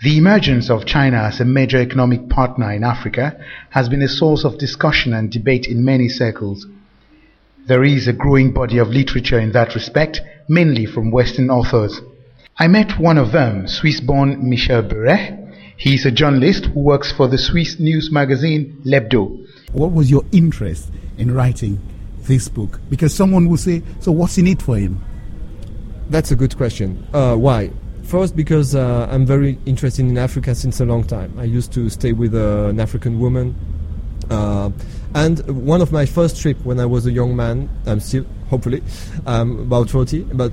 The emergence of China as a major economic partner in Africa has been a source of discussion and debate in many circles. There is a growing body of literature in that respect, mainly from Western authors. I met one of them, Swiss-born Michel Beret. He is a journalist who works for the Swiss news magazine L'Hebdo. What was your interest in writing this book? Because someone will say, so what's in it for him? That's a good question. Why? First, because I'm very interested in Africa since a long time. I used to stay with an African woman. And one of my first trips when I was a young man, I'm still, hopefully, about 40, but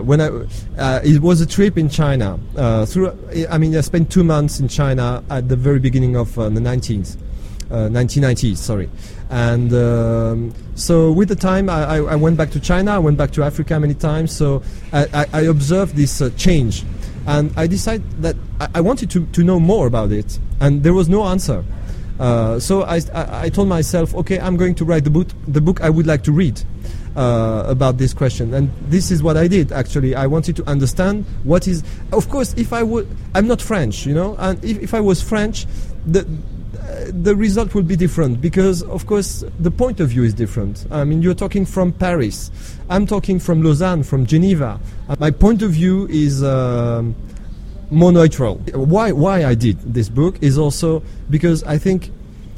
it was a trip in China. I spent 2 months in China at the very beginning of the 1990s, sorry. And so with the time, I went back to China, I went back to Africa many times, so I observed this change. And I decided that I wanted to know more about it, and there was no answer. So I told myself, okay, I'm going to write the book I would like to read about this question. And this is what I did, actually. I wanted to understand what is... Of course, I'm not French, you know, and if I was French, the result would be different because, of course, the point of view is different. I mean, you're talking from Paris. I'm talking from Lausanne, from Geneva. My point of view is more neutral. Why I did this book is also because I think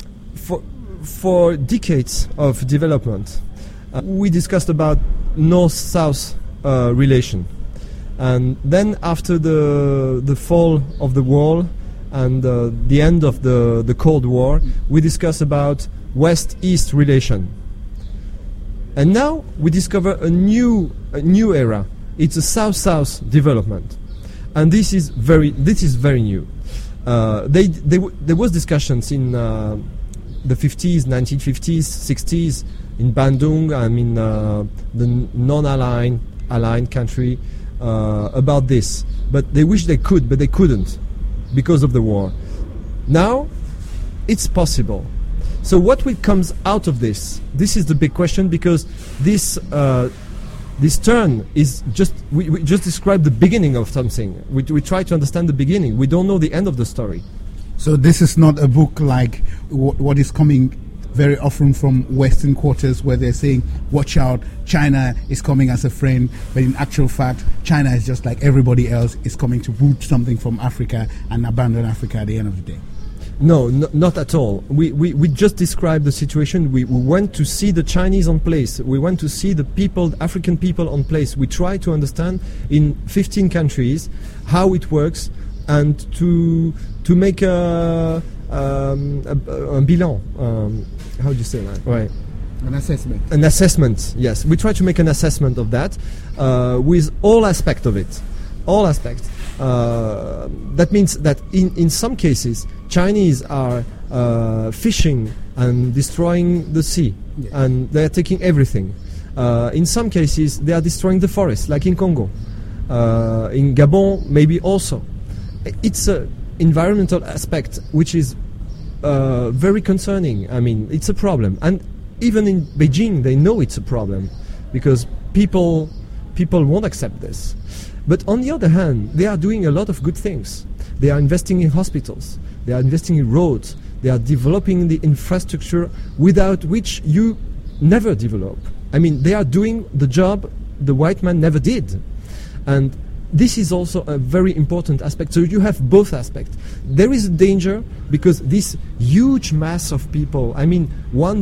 for decades of development, we discussed about North-South relation. And then after the fall of the wall, and the end of the Cold War, we discuss about West-East relation. And now we discover a new era. It's a South-South development, and this is very new. There was discussions in the 50s, 1950s, 60s in Bandung. I mean the non-aligned country about this, but they wish they could, but they couldn't, because of the war. Now, it's possible. So what comes out of this? This is the big question, because this turn is just... We just described the beginning of something. We try to understand the beginning. We don't know the end of the story. So this is not a book like what is coming very often from Western quarters, where they're saying, watch out, China is coming as a friend, but in actual fact, China is just like everybody else, is coming to root something from Africa and abandon Africa at the end of the day. No, not at all. We just described the situation. We went to see the Chinese on place. We went to see the people, African people on place. We try to understand in 15 countries how it works, and to make a bilan. How do you say that? Right. An assessment. An assessment, yes. We try to make an assessment of that with all aspects of it. All aspects. That means that in some cases, Chinese are fishing and destroying the sea, yes, and they are taking everything. In some cases, they are destroying the forest, like in Congo. In Gabon, maybe also. It's an environmental aspect which is very concerning. I mean, it's a problem, and even in Beijing, they know it's a problem, because people won't accept this. But on the other hand, they are doing a lot of good things. They are investing in hospitals. They are investing in roads. They are developing the infrastructure without which you never develop. I mean, they are doing the job the white man never did, and this is also a very important aspect. So you have both aspects. There is a danger because this huge mass of people, I mean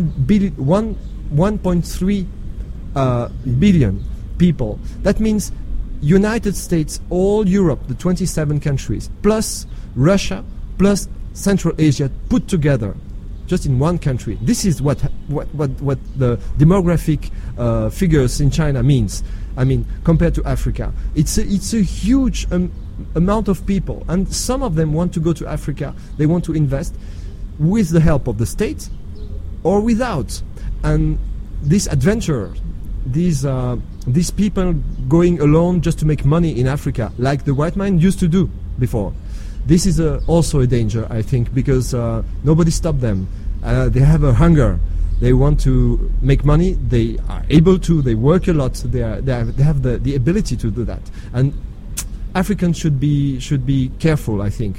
1.3 billion people, that means United States, all Europe, the 27 countries, plus Russia, plus Central Asia put together, just in one country. This is what the demographic figures in China means. I mean, compared to Africa, it's a huge amount of people, and some of them want to go to Africa. They want to invest with the help of the state or without. And this adventure, these people going alone just to make money in Africa, like the white man used to do before. This is also a danger, I think, because nobody stopped them. They have a hunger. They want to make money. They are able to. They work a lot. They have the ability to do that. And Africans should be careful, I think.